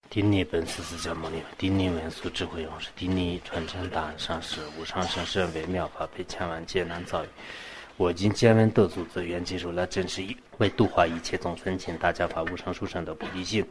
顶礼本师释迦牟尼，顶礼文殊智慧勇士，顶礼传承大安上师，无上甚深微妙法，被千万劫难遭遇。我今见闻得度自愿接受了真实义，为度化一切众生，请大家发无上殊胜的菩提心。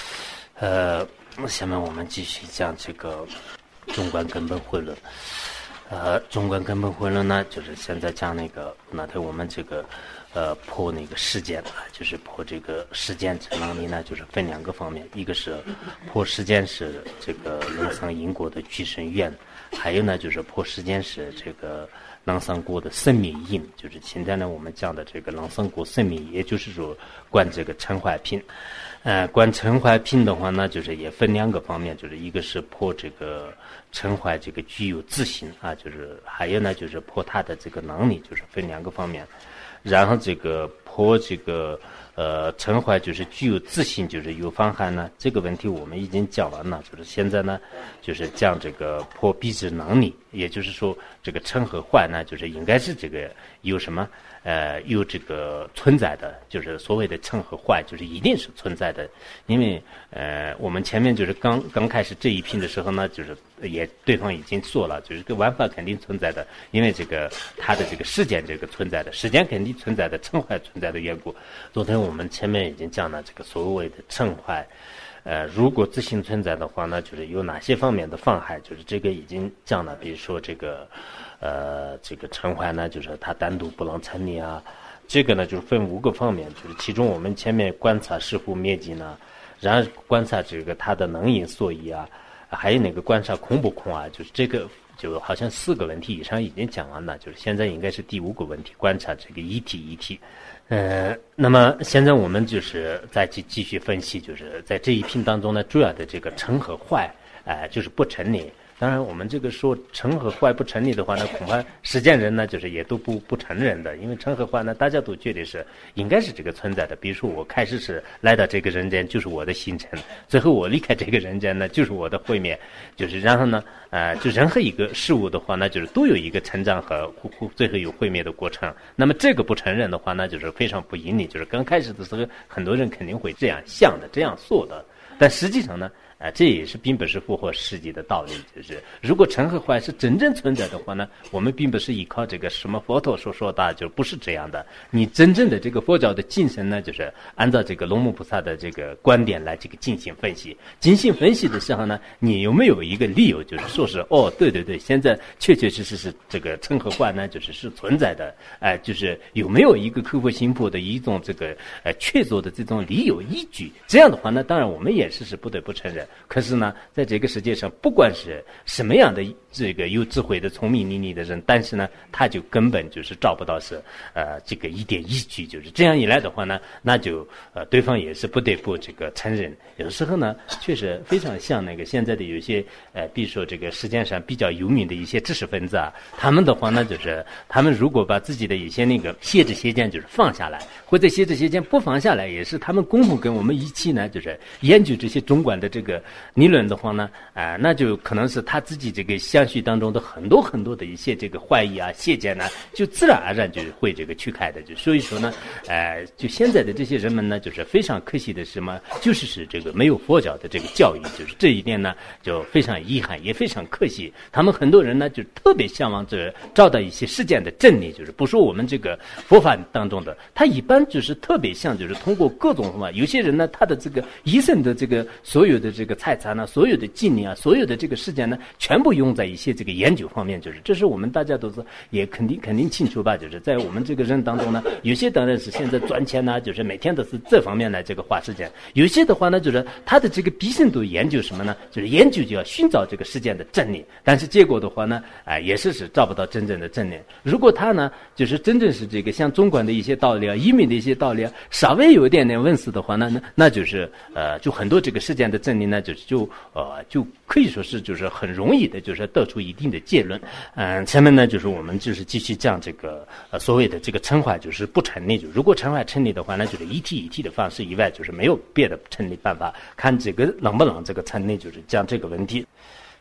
下面我们继续讲这个中观根本慧论。中观根本慧论呢，就是现在讲那天我们这个破那个世间，就是破这个世间之能力呢，就是分两个方面，一个是破世间是这个能生因果的具身愿，还有呢就是破世间是这个能生果的生命因，就是现在呢我们讲的这个能生果生命，也就是说观这个嗔坏品。观嗔坏品的话呢，就是也分两个方面，就是一个是破这个嗔坏这个具有自信啊，就是还有呢就是破它的这个能力，就是分两个方面。然后这个破这个嗔坏就是具有自信，就是有妨害呢，这个问题我们已经讲完了，就是现在呢就是讲这个破彼之能力，也就是说这个嗔和坏呢，就是应该是这个有什么有这个存在的，就是所谓的嗔和坏，就是一定是存在的。因为我们前面就是刚开始这一品的时候呢，就是也对方已经说了，就是这个玩法肯定存在的，因为这个它的这个时间这个存在的，时间肯定存在的，嗔坏存在的缘故。昨天我们前面已经讲了这个所谓的嗔坏。如果自性存在的话呢，就是有哪些方面的妨害，就是这个已经讲了，比如说这个嗔坏呢，就是它单独不能成立啊，这个呢就是分5个方面，就是其中我们前面观察是否灭尽呢，然后观察这个它的能因所依啊，还有那个观察空不空啊，就是这个就好像4个问题以上已经讲完了，就是现在应该是第5个问题，观察这个一体。那么现在我们就是再继续分析，就是在这一品当中呢，主要的这个嗔和坏，就是不成立。当然，我们这个说嗔和坏不成立的话呢，恐怕实践人呢，就是也都不承认的，因为嗔和坏呢，大家都觉得是应该是这个存在的。比如说，我开始是来到这个人间，就是我的形成；最后我离开这个人间呢，就是我的毁灭。就是然后呢，就任何一个事物的话呢，就是都有一个成长和最后有毁灭的过程。那么这个不承认的话呢，就是非常不因理。就是刚开始的时候，很多人肯定会这样想的，这样做的，但实际上呢。这也是并不是符合实际的道理，就是如果嗔和坏是真正存在的话呢，我们并不是依靠这个什么佛陀所说的，就不是这样的。你真正的这个佛教的精神呢，就是按照这个龙母菩萨的这个观点来这个进行分析。进行分析的时候呢，你有没有一个理由，就是说是对，现在确实是这个嗔和坏呢，就是存在的，就是有没有一个口服心魄的一种这个确凿的这种理由依据？这样的话呢，当然我们也是不得不承认。可是呢，在这个世界上，不管是什么样的这个有智慧的聪明伶俐的人，但是呢，他就根本就是找不到是这个一点依据，就是这样一来的话呢，那就对方也是不得不这个承认。有时候呢，确实非常像那个现在的有些比如说这个世界上比较有名的一些知识分子啊，他们的话呢，就是他们如果把自己的一些那个邪知邪见就是放下来，或者邪知邪见不放下来，也是他们共同跟我们一起呢，就是研究这些中观的这个理论的话呢，那就可能是他自己这个相续当中的很多的一些这个怀疑啊、邪见呢，就自然而然就会这个去开的。就所以说呢，就现在的这些人们呢，就是非常可惜的是什么，就是这个没有佛教的这个教育，就是这一点呢，就非常遗憾，也非常可惜。他们很多人呢，就特别向往着找到一些世间的真理，就是不说我们这个佛法当中的，他一般就是特别像，就是通过各种方法。有些人呢，他的这个一生的这个所有的这个财产呢，所有的精力啊，所有的这个时间呢，全部用在一些这个研究方面，就是这是我们大家都是也肯定清楚吧？就是在我们这个人当中呢，有些当然是现在赚钱呢，就是每天都是这方面来这个花时间；有些的话呢，就是他的这个毕生都研究什么呢？就是研究就要寻找这个世间的真理，但是结果的话呢，也是找不到真正的真理。如果他呢，就是真正是这个像中观的一些道理啊、一命的一些道理啊，稍微有一点点问世的话呢，那就是就很多这个世间的真理呢，就可以说是就是很容易的，就是得出一定的结论。前面呢就是我们就是继续讲这个所谓的这个嗔坏就是不成立，就如果嗔坏成立的话，那就是一体的方式以外，就是没有别的成立办法。看这个能不能这个成立，就是讲这个问题。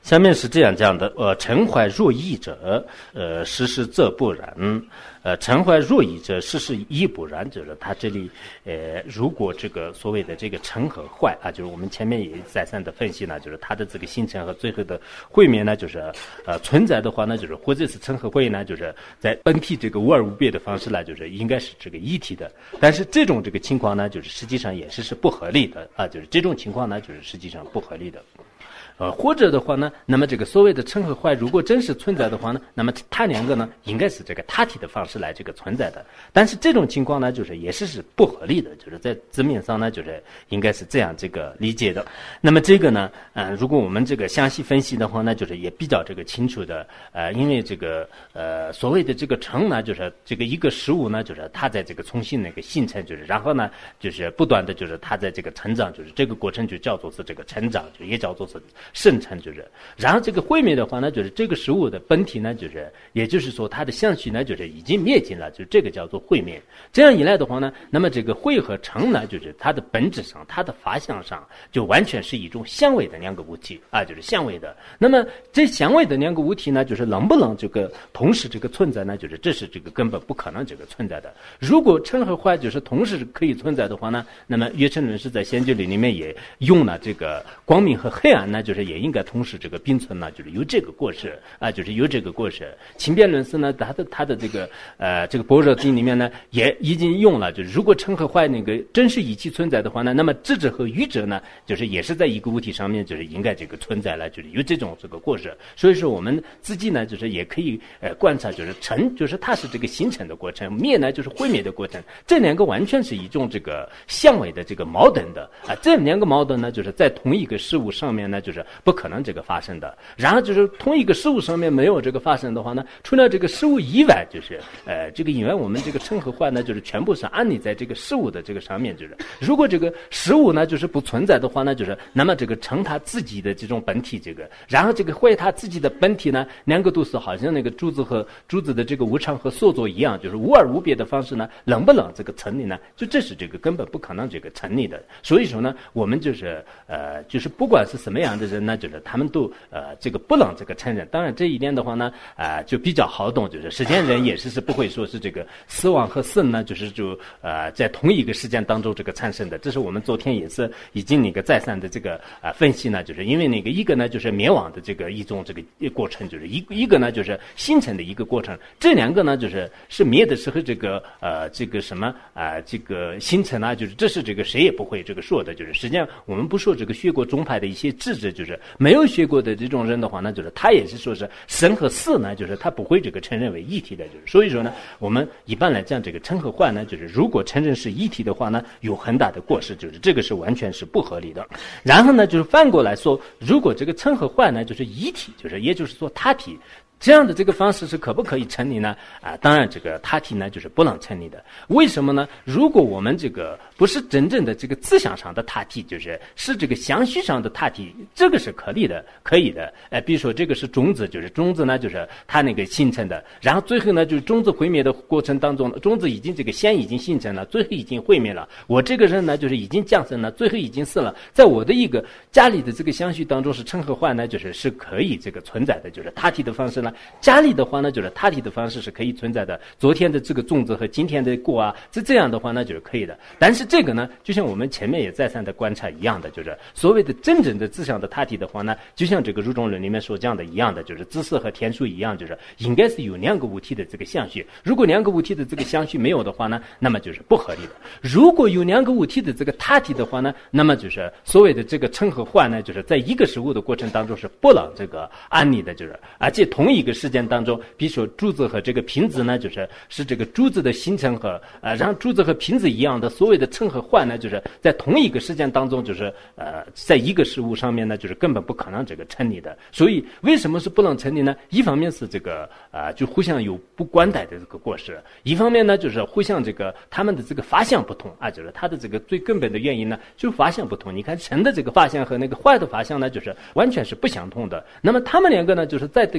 下面是这样讲的，陈怀若异者，实实则不然。陈怀若异者，实实亦不然，就是他这里，如果这个所谓的这个陈和坏啊，就是我们前面也再三的分析呢，就是他的这个形成和最后的会面呢，就是存在的话呢，就是或者是陈和会呢，就是在本体这个无二无别的方式呢，就是应该是这个一体的，但是这种这个情况呢，就是实际上也是不合理的啊，就是这种情况呢，就是实际上不合理的。或者的话呢，那么这个所谓的陈和坏，如果真实存在的话呢，那么它两个呢，应该是这个他体的方式来这个存在的。但是这种情况呢，就是也是不合理的，就是在字面上呢，就是应该是这样这个理解的。那么这个呢，如果我们这个详细分析的话呢，就是也比较这个清楚的。因为这个所谓的这个成呢，就是这个一个事物呢，就是它在这个重新那个形成，就是然后呢，就是不断的就是它在这个成长，就是这个过程就叫做是这个成长，就也叫做是生成，就是然后这个毁灭的话呢，就是这个事物的本体呢，就是也就是说它的相续呢，就是已经灭尽了，就这个叫做毁灭。这样一来的话呢，那么这个慧和成呢，就是它的本质上，它的法相上，就完全是一种相违的两个物体啊，就是相违的。那么这相违的两个物体呢，就是能不能这个同时这个存在呢？就是这是这个根本不可能这个存在的。如果成和坏就是同时可以存在的话呢，那么约成论是在先觉里面也用了这个光明和黑暗呢，就是也应该同时这个并存呢，就是有这个过失啊，就是有这个过失。轻辩论师呢，他的这个这个般若经里面呢，也已经用了，就是如果成和坏那个真是一起存在的话呢，那么智者和愚者呢，就是也是在一个物体上面，就是应该这个存在了，就是有这种这个过失。所以说我们自己呢，就是也可以观察，就是成就是它是这个形成的过程，灭呢就是毁灭的过程，这两个完全是一种这个相违的这个矛盾的啊，这两个矛盾呢，就是在同一个事物上面呢，就是不可能这个发生的。然后就是同一个事物上面没有这个发生的话呢，除了这个事物以外，就是这个因为我们这个成和坏呢，就是全部是安立在这个事物的这个上面，就是如果这个事物呢就是不存在的话呢，就是那么这个成它自己的这种本体，这个然后这个坏它自己的本体呢，两个都是好像那个珠子和珠子的这个无常和所作一样，就是无二无别的方式呢，能不能这个成立呢？就这是这个根本不可能这个成立的。所以说呢，我们就是就是不管是什么样的人呢，就是他们都这个不能这个承认。当然这一点的话呢，就比较好懂，就是实践人也是不会说是这个死亡和生呢，就是在同一个时间当中这个产生的。这是我们昨天也是已经那个再三的这个分析呢，就是因为那个一个呢就是灭亡的这个一种这个过程，就是一个呢就是形成的一个过程，这两个呢就是灭的时候这个这个什么这个形成啊，就是这是这个谁也不会这个说的，就是实际上我们不说这个学过宗派的一些智者，就是没有学过的这种人的话呢，就是他也是说是生和死呢，就是他不会这个承认为一体的，就是所以说呢，我们一般来讲这个成和坏呢，就是如果承认是一体的话呢，有很大的过失，就是这个是完全是不合理的。然后呢，就是反过来说，如果这个成和坏呢，就是一体，就是也就是说他体。这样的这个方式是可不可以成立呢？当然这个他体呢就是不能成立的。为什么呢？如果我们这个不是真正的这个思想上的他体，是这个相续上的他体，这个是可以的。比如说这个是种子，就是种子呢就是它那个形成的，然后最后呢就是种子毁灭的过程当中，种子已经这个先已经形成了，最后已经毁灭了。我这个人呢就是已经降生了，最后已经死了。在我的一个家里的这个相续当中是成和坏呢，是可以这个存在的，就是他体的方式呢。家里的话呢，就是他体的方式是可以存在的。昨天的这个粽子和今天的果啊，这样的话呢就是可以的。但是这个呢，就像我们前面也再三的观察一样的，就是所谓的真正的自相的他体的话呢，就像这个入中论里面所讲的一样的，就是自色和天数一样，就是应该是有两个物体的这个相续。如果两个物体的这个相续没有的话呢，那么就是不合理的。如果有两个物体的这个他体的话呢，那么就是所谓的这个成和坏呢，就是在一个事物的过程当中是不能这个安立的，就是而且同一个时间当中，比如说珠子和这个瓶子呢，是这个珠子的形成和然后珠子和瓶子一样的所谓的成和坏呢，就是在同一个时间当中，在一个事物上面呢，就是根本不可能这个成立的。所以为什么是不能成立呢？一方面是这个就互相有不关待的这个过失，一方面呢就是互相这个他们的这个法相不同啊，就是它的这个最根本的原因呢就是法相不同。你看成的这个法相和那个坏的法相呢，就是完全是不相同的。那么他们两个呢，就是在这个同一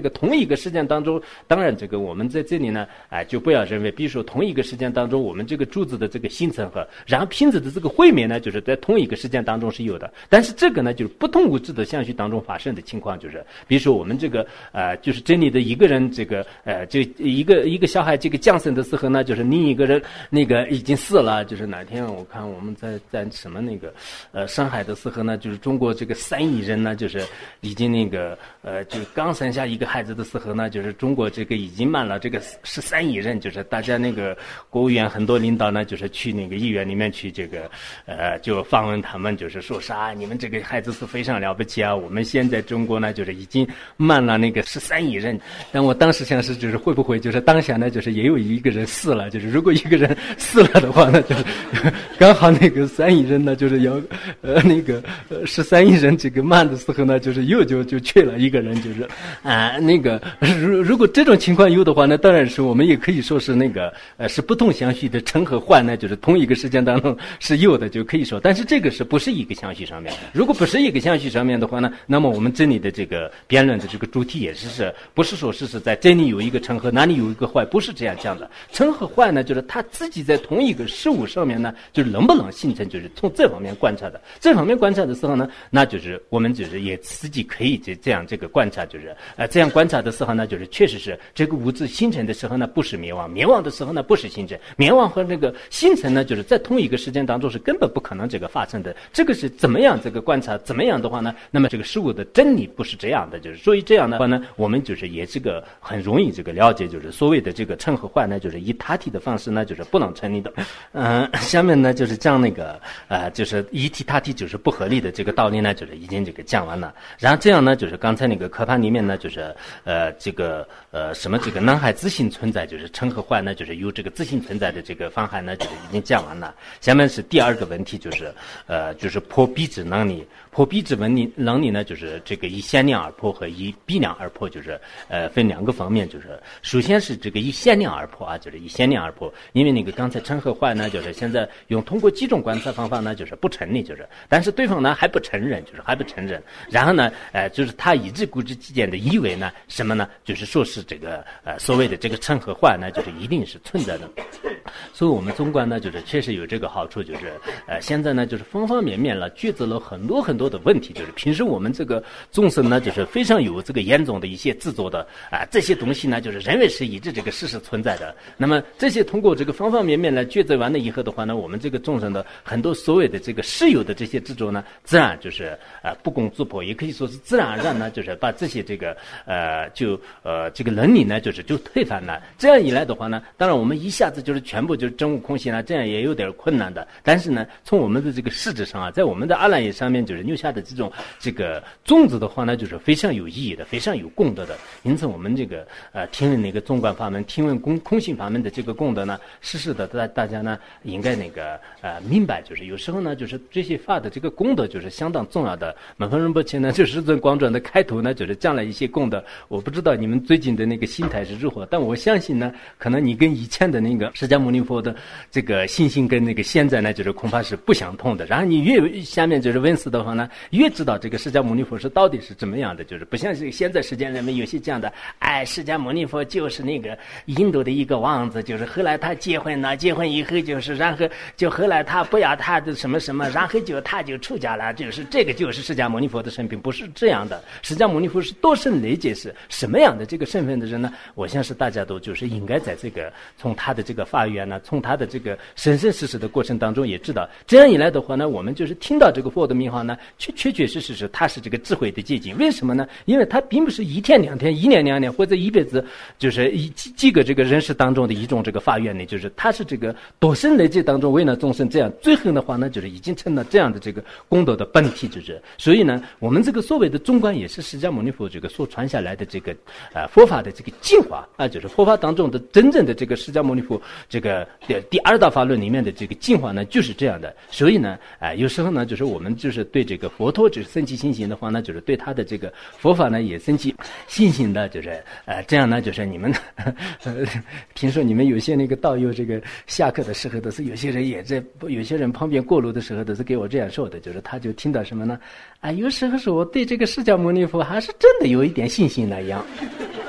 一个时间当中，当然这个我们在这里呢，就不要认为，比如说同一个时间当中，我们这个柱子的这个形成和然后瓶子的这个会面呢，就是在同一个时间当中是有的。但是这个呢，就是不同物质的相续当中发生的情况，就是比如说我们这个就是这里的一个人这个就一个小孩这个降生的时候呢，就是另一个人那个已经死了。就是哪天我看我们在什么那个上海的时候呢，就是中国这个3亿人呢，就是已经那个就刚生下一个孩子的时候呢，就是中国这个已经满了这个13亿人，就是大家那个国务院很多领导呢，就是去那个医院里面去这个就访问他们，就是说啥你们这个孩子是非常了不起啊，我们现在中国呢就是已经满了那个13亿人。但我当时想是就是会不会就是当下呢就是也有一个人死了，就是如果一个人死了的话呢，就是刚好那个3亿人呢就是要那个13亿人这个满的时候呢，就是又就缺了一个人，就是那个如果这种情况有的话呢，当然是我们也可以说是那个是不同相续的成和坏呢，就是同一个时间当中是有的，就可以说。但是这个是不是一个相续上面？如果不是一个相续上面的话呢，那么我们这里的这个辩论的这个主题也是不是说是在这里有一个成和哪里有一个坏，不是这样讲的。成和坏呢，就是他自己在同一个事物上面呢，就是能不能形成，就是从这方面观察的。这方面观察的时候呢，那就是我们就是也自己可以这样这个观察，就是这样观察的时候呢，就是确实是这个物质形成的时候呢不是灭亡，灭亡的时候呢不是形成，灭亡和这个形成呢就是在同一个时间当中是根本不可能这个发生的。这个是怎么样这个观察怎么样的话呢，那么这个事物的真理不是这样的，就是所以这样的话呢，我们就是也这个很容易这个了解，就是所谓的这个成和坏呢，就是以他体的方式呢就是不能成立的。下面呢就是讲那个就是一体他体就是不合理的这个道理呢，就是已经这个讲完了。然后这样呢，就是刚才那个课盘里面呢，就是这个什么这个男孩自性存在，就是成和坏呢，就是有这个自性存在的这个方案呢，就是已经讲完了。下面是第二个问题，就是破彼之能力。破彼之能力呢，就是这个以限量而破和以比量而破，就是分两个方面，就是首先是这个以限量而破就是以限量而破，因为那个刚才成和坏呢，就是现在用通过几种观察方法呢，就是不成立，就是但是对方呢还不承认，就是还不承认。然后呢，就是他一直固执己见的以为呢什么呢，就是说是这个所谓的这个成和坏呢，就是一定是存在的。所以我们纵观呢，就是确实有这个好处，就是现在呢就是方方面面了抉择了很多很多的问题，就是平时我们这个众生呢就是非常有这个严重的一些制作的这些东西呢就是认为是一直这个事实存在的。那么这些通过这个方方面面来抉择完了以后的话呢，我们这个众生的很多所谓的这个实有的这些执着呢，自然就是不攻自破，也可以说是自然而然呢就是把这些这个这个能力呢就推翻了。这样一来的话呢，当然我们一下子就是全部就是真悟空性了，这样也有点困难的。但是呢，从我们的这个实质上在我们的阿赖耶上面就是留下的这种这个种子的话呢，就是非常有意义的，非常有功德的。因此我们这个听闻那个纵观法门，听闻空性法门的这个功德呢，实时的大家呢应该那个明白，就是有时候呢就是这些法的这个功德就是相当重要的。满分仁波切呢就十尊广转的开头呢就是讲了一些功德，我不知道你们最近的那个心态是如何，但我相信呢，可能你跟以前的那个释迦牟尼佛的这个信心跟那个现在呢就是恐怕是不相同的。然后你越下面就是问思的话呢，越知道这个释迦牟尼佛是到底是怎么样的，就是不像是现在世间人们有些讲的，释迦牟尼佛就是那个印度的一个王子，就是后来他结婚了，结婚以后就是然后就后来他不要他的什么什么，然后他就出家了，就是这个就是释迦牟尼佛的身份，不是这样的。释迦牟尼佛是多生累劫是什么样的这个身份的人呢？我相信大家都就是应该在这个从他的这个法缘呢，从他的这个生生世世的过程当中也知道。这样一来的话呢，我们就是听到这个佛的名号呢，确实他是这个智慧的结晶。为什么呢？因为他并不是一天两天、一年两年或者一辈子，就是几个这个人世当中的一种这个法缘呢，就是他是这个多生累劫当中为了众生这样，最后的话呢，就是已经成了这样的这个功德的本体，就是所以呢，我们这个所谓的中观也是释迦牟尼佛这个所传下来的这个佛法的这个进化就是佛法当中的真正的这个释迦牟尼佛这个第二大法论里面的这个进化呢，就是这样的。所以呢，有时候呢，就是我们就是对这个佛陀就是升起信心的话呢，就是对他的这个佛法呢也升起信心的，就是这样呢，就是你们听说你们有些那个道友这个下课的时候都是有些人也在，有些人旁边过路的时候都是给我这样说的，就是他就听到什么呢？有时候是我对这个释迦牟尼佛还是真的有一点信心那样。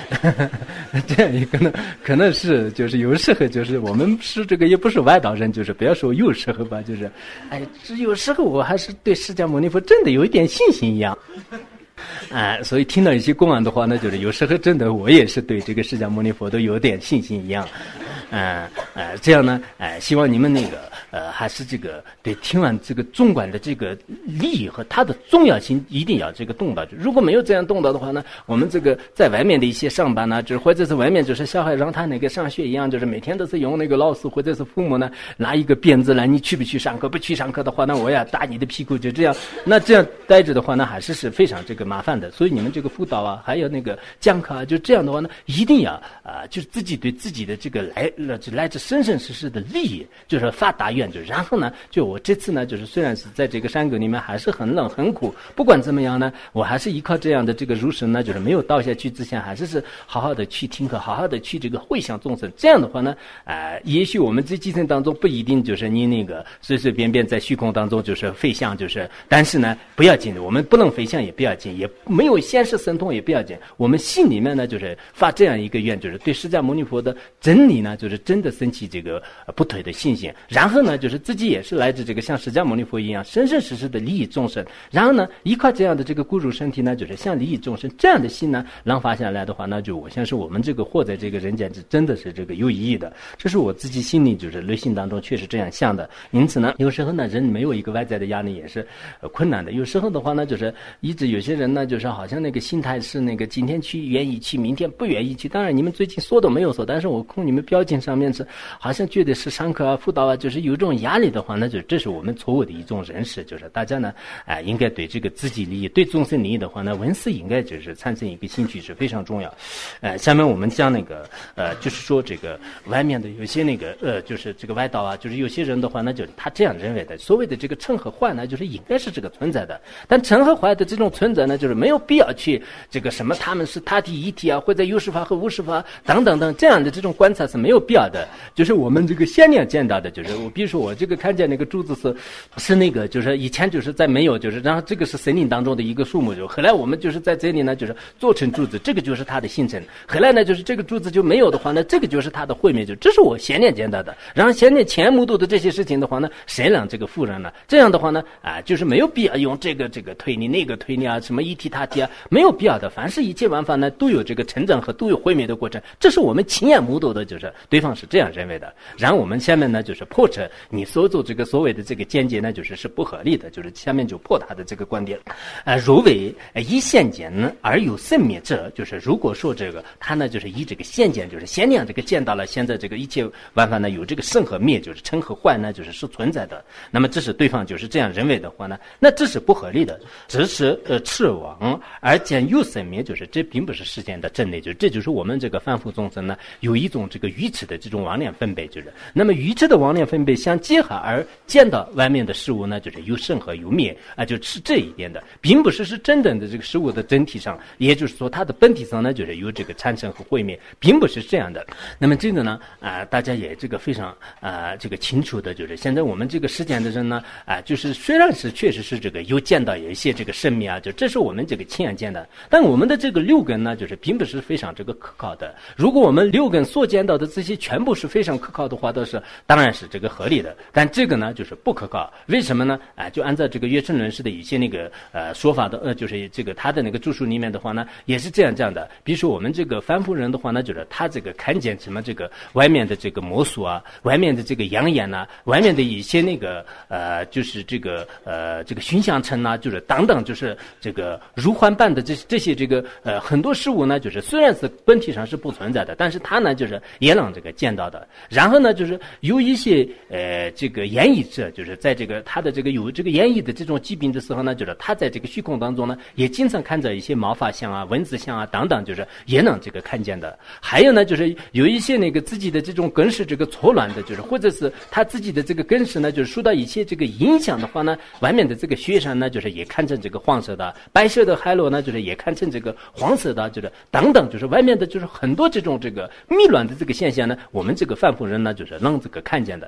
这样也可能是就是有时候就是我们是这个也不是外道人，就是不要说有时候吧，就是有时候我还是对释迦牟尼佛真的有一点信心一样。所以听到一些公案的话呢，就是有时候真的我也是对这个释迦牟尼佛都有点信心一样。这样呢，希望你们那个还是这个对听完这个纵观的这个利益和它的重要性一定要这个动到。如果没有这样动到的话呢，我们这个在外面的一些上班呢，就是或者是外面就是小孩让他那个上学一样，就是每天都是用那个老师或者是父母呢拿一个鞭子来，你去不去上课？不去上课的话呢，我要打你的屁股，就这样。那这样待着的话呢，还是非常这个麻烦的。所以你们这个辅导啊，还有那个讲课啊，就这样的话呢，一定要就是自己对自己的这个来自生生世世的利益，就是发大愿。就然后呢，就我这次呢，就是虽然是在这个山沟里面还是很冷很苦，不管怎么样呢，我还是依靠这样的这个入神呢，就是没有倒下去之前，还是好好的去听课，好好的去这个回向众生。这样的话呢，也许我们这几生当中不一定就是你那个随随便便在虚空当中就是飞翔，就是但是呢不要紧的，我们不能飞翔也不要紧，也没有现实神通也不要紧，我们心里面呢就是发这样一个愿，就是对释迦牟尼佛的真理呢，就是真的升起这个不退的信心。然后呢，就是自己也是来自这个像释迦牟尼佛一样生生世世的利益众生。然后呢，依靠这样的这个固入身体呢，就是像利益众生这样的心呢，让发下来的话呢，就我相信我们这个活在这个人间是真的是这个有意义的。这是我自己心里就是内心当中确实这样想的。因此呢，有时候呢，人没有一个外在的压力也是困难的。有时候的话呢，就是一直有些人呢，就是好像那个心态是那个今天去愿意去，明天不愿意去。当然你们最近说都没有说，但是我从你们表情上面是好像觉得是上课啊、辅导啊，就是有这种压力的话，那就这是我们错误的一种认识。就是大家呢，应该对这个自己利益、对众生利益的话呢，文思应该就是产生一个兴趣是非常重要。下面我们讲那个就是说这个外面的有些那个就是这个外道啊，就是有些人的话呢，就他这样认为的，所谓的这个成和坏呢，就是应该是这个存在的。但成和坏的这种存在呢，就是没有必要去这个什么他们是他体一体啊，或者有识法和无识法等等等这样的这种观察是没有必要的。就是我们这个先念见到的，就是我比如说我这个看见那个柱子是那个就是以前就是在没有就是然后这个是森林当中的一个树木，就后来我们就是在这里呢就是做成柱子，这个就是它的形成。后来呢就是这个柱子就没有的话呢，这个就是它的毁灭，就这是我先念见到的。然后先念前目睹的这些事情的话呢，谁让这个夫人呢？这样的话呢就是没有必要用这个推理那个推理啊，什么一体他体啊，没有必要的。凡是一切万法呢都有这个成长和都有毁灭的过程，这是我们亲眼目睹的，就是对方是这样认为的。然后我们下面呢就是破斥你所做这个所谓的这个见解呢，就是不合理的，就是下面就破他的这个观点。如为以现见而有生灭者，就是如果说这个他呢就是以这个现见，就是先量这个见到了现在这个一切万法呢有这个生和灭，就是成和坏呢就是存在的。那么这是对方就是这样认为的话呢，那这是不合理的。只是赤妄而见有生灭，就是这并不是世间的真理，就是这就是我们这个凡夫众生呢有一种这个愚痴的这种妄念分别，就是那么愚痴的妄念分别相结合而见到外面的事物呢，就是有生和有灭就是这一点的，并不是真正的这个事物的整体上，也就是说它的本体上呢就是有这个产生和毁灭，并不是这样的。那么这个呢大家也这个非常这个清楚的，就是现在我们这个世间的人呢就是虽然是确实是这个有见到有一些这个生命就这是我们这个亲眼见的，但我们的这个六根呢就是并不是非常这个可靠的。如果我们六根所见到的这些全部是非常可靠的话，都是当然是这个合理的，但这个呢就是不可靠。为什么呢就按照这个月称论师的一些那个说法的就是这个他的那个著述里面的话呢也是这样的。比如说我们这个凡夫人的话呢，就是他这个看见什么这个外面的这个魔术啊，外面的这个养眼啊，外面的一些那个就是这个熏香尘啊，就是等等，就是这个如幻般的这些这个很多事物呢，就是虽然是本体上是不存在的，但是他呢就是也能这个见到的。然后呢就是有一些这个演绎者，就是在这个他的这个有这个演绎的这种疾病的时候呢，就是他在这个虚空当中呢也经常看着一些毛发像啊、蚊子像啊等等，就是也能这个看见的。还有呢就是有一些那个自己的这种根是这个错乱的，就是或者是他自己的这个根是呢就是受到一些这个影响的话呢，外面的这个雪山呢就是也看成这个黄色的，白色的海螺呢就是也看成这个黄色的，就是等等，就是外面的就是很多这种这个迷乱的这个现象呢，我们这个凡夫人呢就是能这个看见的。这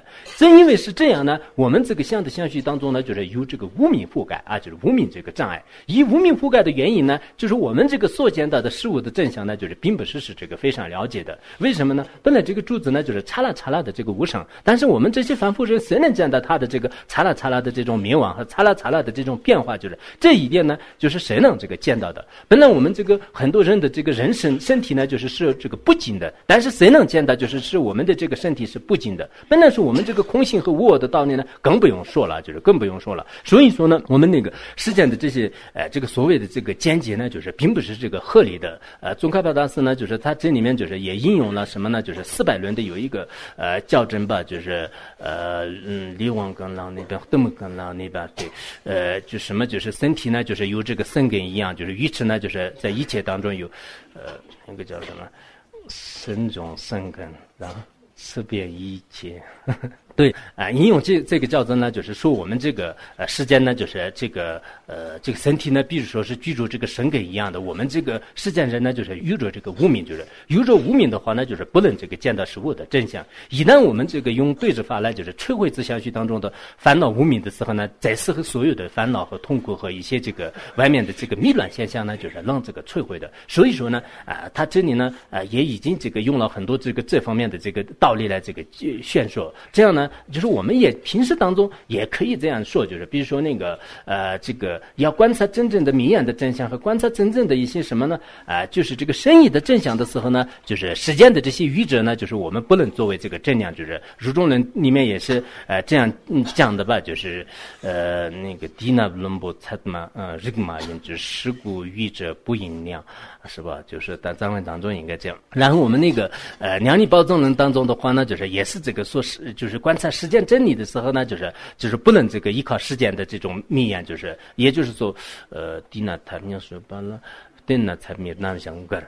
正因为是这样呢，我们这个相的相续当中呢，就是有这个无明覆盖啊，就是无明这个障碍。以无明覆盖的原因呢，就是我们这个所见到的事物的真相呢，就是并不是这个非常了解的。为什么呢？本来这个柱子呢，就是嚓啦嚓啦的这个无声，但是我们这些凡夫人谁能见到它的这个嚓啦嚓啦的这种冥王和嚓啦嚓啦的这种变化？就是这一点呢，就是谁能这个见到的？本来我们这个很多人的这个人身体呢，就是这个不净的，但是谁能见到？就是我们的这个身体是不净的。本来是我们这个空性和无我的道理呢，更不用说了，就是更不用说了。所以说呢，我们那个世间的这些这个所谓的这个见解呢，就是并不是这个合理的。宗喀巴大师呢，就是他这里面就是也引用了什么呢？就是400论的有一个校正吧，就是李王刚郎那边、德木刚郎那边对，就什么就是身体呢，就是有这个生根一样，就是鱼池呢，就是在一切当中有那个叫什么生种生根，然后识别一切。对引用这个教宗呢，就是说我们这个世间呢，就是这个身体呢，比如说是居住这个生根一样的，我们这个世间人呢，就是有着这个无明，就是有着无明的话呢，就是不能这个见到事物的真相。一旦我们这个用对治法来就是摧毁自相续当中的烦恼无明的时候呢，再适合所有的烦恼和痛苦和一些这个外面的这个迷乱现象呢，就是让这个摧毁的。所以说呢他这里呢也已经这个用了很多这方面的这个道理来这个宣说，这样呢。就是我们也平时当中也可以这样说，就是比如说那个这个要观察真正的明眼的真相和观察真正的一些什么呢就是这个深意的真相的时候呢，就是世间的这些愚者呢，就是我们不能作为这个正量，就是儒中人里面也是这样讲的吧，就是那个迪那伦波萨嘛日个嘛言就是事故愚者不应量，是吧？就是在藏文当中应该这样。然后我们那个量理包宗论当中的话呢，就是也是这个说是就是观察实践真理的时候呢，就是不能这个依靠实践的这种密言，就是也就是说迪那塔尼说罢了。对呢，才没那想个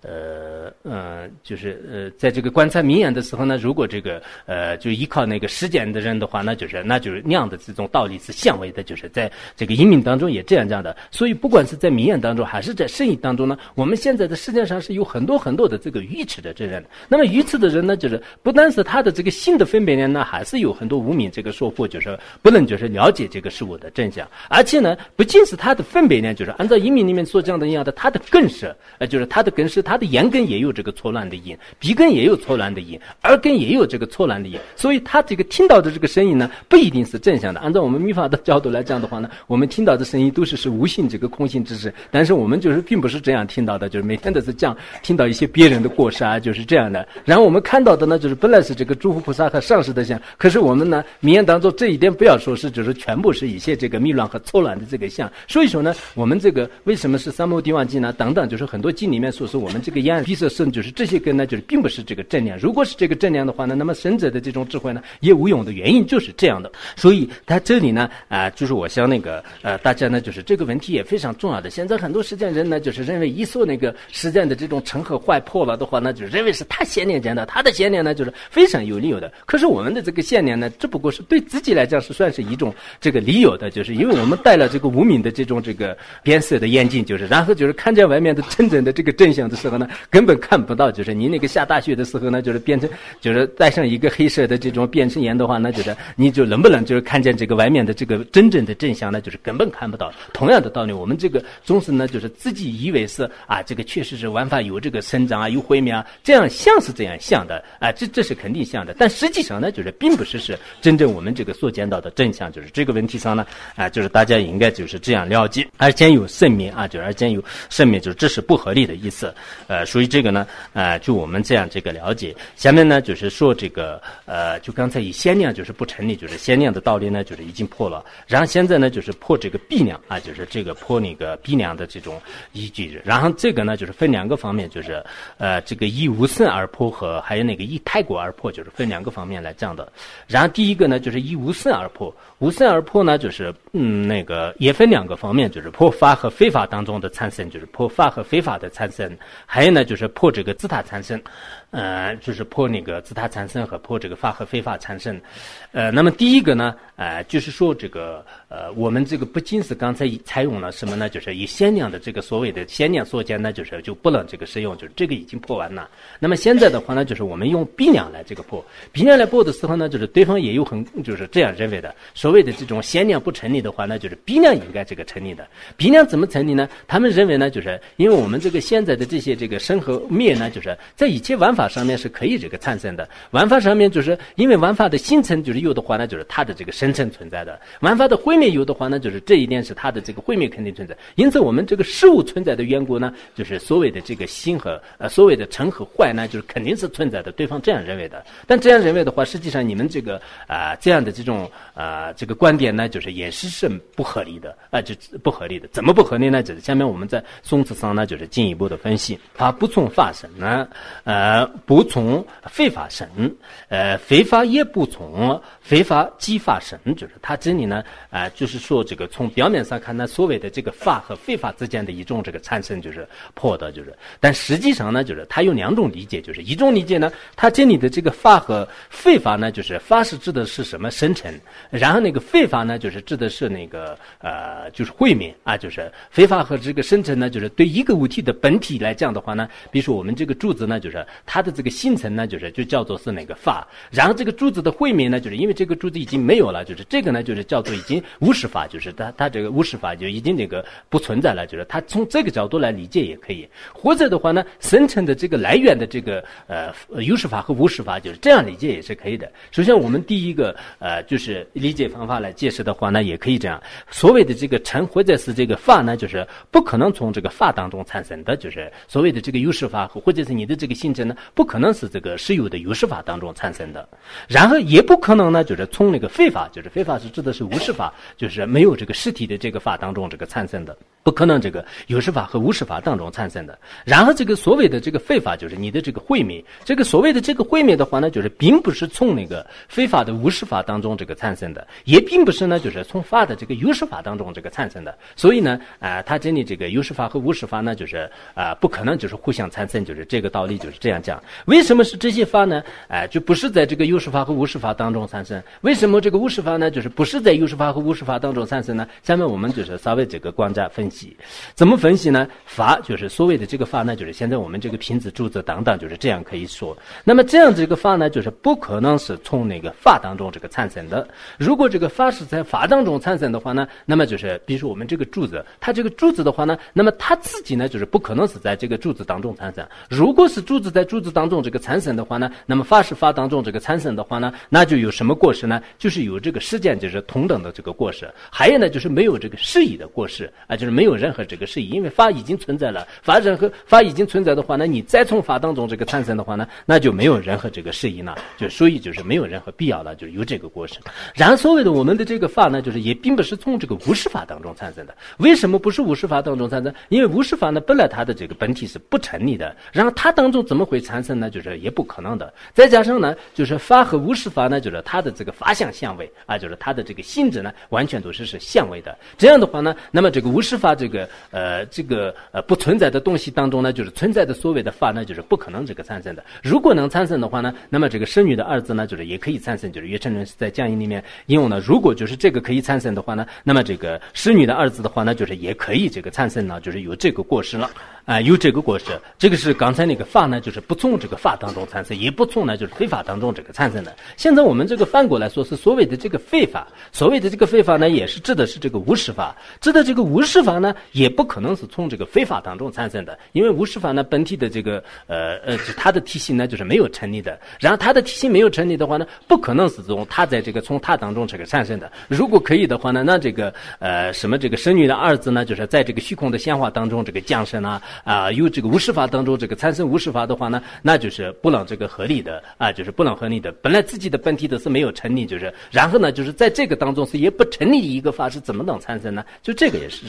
就是在这个观察明眼的时候呢，如果这个就依靠那个实践的人的话，那就是那样的这种道理是相违的，就是在这个因明当中也这样的。所以不管是在明眼当中还是在深意当中呢，我们现在的世界上是有很多很多的这个愚痴的这人。那么愚痴的人呢，就是不单是他的这个心的分别念呢，还是有很多无明这个说破，就是不能就是了解这个事物的真相，而且呢，不仅是他的分别念，就是按照因明里面所讲的一样的，他的根是就是他的根是他的眼根也有这个错乱的因，鼻根也有错乱的因，耳根也有这个错乱的因，所以他这个听到的这个声音呢，不一定是正向的。按照我们密法的角度来讲的话呢，我们听到的声音都是无性这个空性之事，但是我们就是并不是这样听到的，就是每天都是这样听到一些别人的过失就是这样的。然后我们看到的呢，就是本来是这个诸佛菩萨和上师的相，可是我们呢明眼当中这一点不要说是就是全部是一些这个迷乱和错乱的这个相。所以说呢，我们这个为什么是三摩地王经呢等等，就是很多经里面说是我们这个眼闭塞身，就是这些根呢，就是并不是这个正量。如果是这个正量的话呢，那么神者的这种智慧呢也无用的原因就是这样的。所以他这里呢就是我想那个大家呢就是这个问题也非常重要的。现在很多实践人呢就是认为一说那个实践的这种成和坏破了的话呢，就认为是他先念讲的，他的先念呢就是非常有理由的。可是我们的这个先念呢，只不过是对自己来讲是算是一种这个理由的，就是因为我们戴了这个无明的这种这个变色的眼镜，就是然后就是看见外面的真正的这个真相的时候呢，根本看不到。就是你那个下大雪的时候呢，就是变成就是戴上一个黑色的这种变成眼的话呢，就是你就能不能就是看见这个外面的这个真正的真相呢？就是根本看不到。同样的道理，我们这个总是呢，就是自己以为是这个确实是万法有这个生长有毁灭这样像是这样像的这是肯定像的，但实际上呢，就是并不是真正我们这个所见到的真相。就是这个问题上呢就是大家应该就是这样了解，而兼有生灭就是而兼有生灭，就是这是不合理的意思。所以这个呢就我们这样这个了解。下面呢就是说这个就刚才以先量就是不成立，就是先量的道理呢就是已经破了，然后现在呢就是破这个必量就是这个破那个必量的这种依据。然后这个呢就是分两个方面，就是这个以无生而破和还有那个以太过而破，就是分两个方面来讲的。然后第一个呢就是以无生而破，无生而破呢就是那个也分两个方面，就是破法和非法当中的产生，就是破法和非法的产生，还有呢就是破这个自他产生。 就是破那个自他产生和破这个法和非法产生。那么第一个呢，就是说这个我们这个不仅是刚才采用了什么呢？就是以限量的这个所谓的限量缩减呢，就是就不能这个使用，就是这个已经破完了。那么现在的话呢，就是我们用比量来这个破，比量来破的时候呢，就是对方也有就是这样认为的，所谓的这种限量不成立的话呢，就是比量应该这个成立的。比量怎么成立呢？他们认为呢，就是因为我们这个现在的这些这个生和灭呢，就是在一切玩法上面是可以这个产生的。玩法上面就是因为玩法的形成就是有的话呢，就是它的这个生成存在的；玩法的毁灭有的话呢，就是这一点是它的这个毁灭肯定存在。因此，我们这个事物存在的缘故呢，就是所谓的这个心和所谓的成和坏呢，就是肯定是存在的。对方这样认为的，但这样认为的话，实际上你们这个这样的这种这个观点呢，就是也是不合理的就不合理的。怎么不合理呢？就是下面我们在宋词上呢，就是进一步的分析。它不从法生呢，不从非法生，非法也不从非法即法生，就是它这里呢，就是说这个从表面上看呢，所谓的这个法和非法之间的一种这个产生，就是破的，就是，但实际上呢，就是它有两种理解，就是一种理解呢，它这里的这个法和非法呢，就是法是指的是什么生成，然后那个非法呢，就是指的是那个就是毁灭就是非法和这个生成呢，就是对一个物体的本体来讲的话呢，比如说我们这个柱子呢，就是它的这个形成呢，就叫做是那个法，然后这个柱子的毁灭呢，就是因为这个柱子已经没有了，就是这个呢，就是叫做已经无实法，就是它这个无实法就已经这个不存在了，就是它从这个角度来理解也可以，或者的话呢，生成的这个来源的这个有实法和无实法，就是这样理解也是可以的。首先我们第一个就是理解方法来解释的话呢，也可以这样，所谓的这个成或者是这个法呢，就是不可能从这个法当中产生的，就是所谓的这个有实法或者是你的这个性质呢，不可能是这个实有的有实法当中产生的，然后也不可能呢，就是从那个非法，就是非法是指的是无实法，就是没有这个实体的这个法当中这个产生的，不可能这个有实法和无实法当中产生的。然后这个所谓的这个非法，就是你的这个毁灭，这个所谓的这个毁灭的话呢，就是并不是从那个非法的无实法当中这个产生的，也并不是呢，就是从法的这个有实法当中这个产生的。所以呢，它这里这个有实法和无实法呢，就是不可能就是互相产生，就是这个道理就是这样讲。为什么是这些法呢？就不是在这个有实法和无实法当中产生？为什么这个无实法呢？就是不是在有实法和无实法当中产生呢？下面我们就是稍微这个观察分析，怎么分析呢？法就是所谓的这个法呢，就是现在我们这个瓶子、柱子等等，就是这样可以说。那么这样这个法呢，就是不可能是从那个法当中这个产生的。如果这个法是在法当中产生的话呢，那么就是比如说我们这个柱子，它这个柱子的话呢，那么它自己呢，就是不可能是在这个柱子当中产生。如果是柱子在柱子当中这个产生的话呢，那么法是法当中这个产生的话呢，那就有什么过失呢？就是有这个时间就是同等的这个过失，还有呢就是没有这个适宜的过失就是没有任何这个适宜，因为法已经存在了，法已经存在的话呢，你再从法当中这个产生的话呢，那就没有任何这个适宜呢，就所以就是没有任何必要了，就是有这个过失。然后所谓的我们的这个法呢，就是也并不是从这个无实法当中产生的。为什么不是无实法当中产生？因为无实法呢本来它的这个本体是不成立的，然后它当中怎么会产生呢？就是也不可能的。再加上呢，就是法和无实法呢，就是它的这个法相相位就是它的这个性质呢，完全都是相位的。这样的话呢，那么这个无实法这个不存在的东西当中呢，就是存在的所谓的法呢，就是不可能这个产生的。如果能产生的话呢，那么这个生女的二字呢，就是也可以产生，就是岳承伦是在讲义里面应用呢，如果就是这个可以产生的话呢，那么这个使女的二字的话呢，就是也可以这个产生呢，就是有这个过失了有这个过失。这个是刚才那个法呢，就是不从这个法当中产生，也不从呢就是非法当中这个产生的。现在我们这个反过来说，是所谓的这个非法，所谓的这个非法呢，也是指的是这个无实法，指的这个无实法呢，也不可能是从这个非法当中产生的，因为无实法呢本体的这个它的体系呢就是没有成立的，然后它的体系没有成立的话呢，不可能是从它当中这个产生的。如果可以的话呢，那这个什么这个生女的二字呢，就是在这个虚空的显化当中这个降生有这个无实法当中这个产生无实法的话呢，那就是不能这个合理的就是不能合理的。本来自己的本体的是没有成立，就是然后呢就是在这个当中是也不成立一个法，是怎么能产生呢？就这个也是不可能。